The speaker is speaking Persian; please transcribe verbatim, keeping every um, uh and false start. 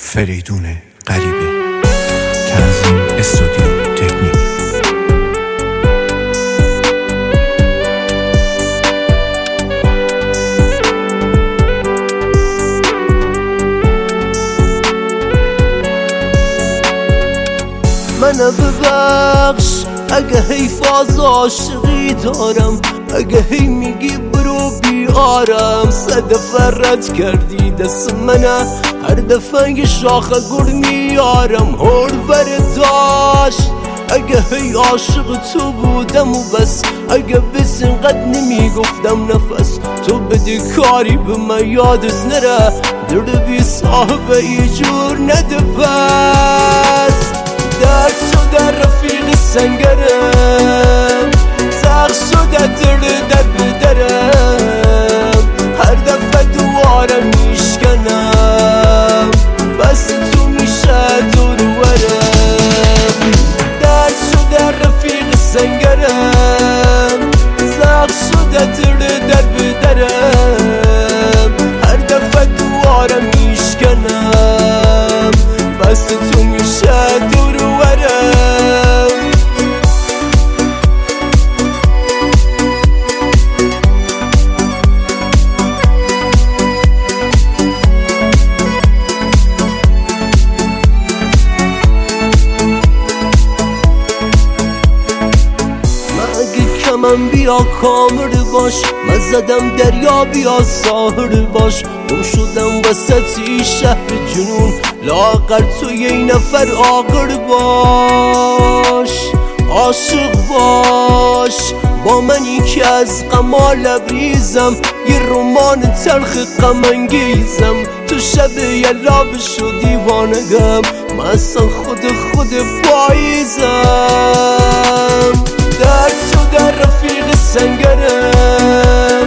فریدون غریبه. تنظیم استودیو تکنیک. منو ببخش اگه حیف از عاشقی دارم، اگه هی میگی برو بیارم. سه دفعه رد کردی دست منه، هر دفعه یه شاخه گل میارم. هر برداشت اگه هی عاشق تو بودم و بس، اگه بس اینقدر نمیگفتم نفس. تو بدی کاری به من یادت نره، درد بی صاحبه ای جور نده. بس درد شده رفیق سنگرم، زخ شده درد در بدرم. هر دفعه دواره میشکنم، بس تو میشه دور ورم. درد شده رفیق سنگرم، زخ شده درد در بدرم. هر دفعه دواره میشکنم، بس تو میشه دور ورم. من بیا کامل باش، من زدم دریا بیا ساحل باش. گم شدم وسطی شهر جنون، لاغر تو یه نفر عاقل باش. عاشق باش با منی که از غما لبریزم، یه رمان تلخ غم انگیزم. تو شب یلابش و دیوانگم، من اصلا خود خود پاییزم. درد شده رفیق سنگرم،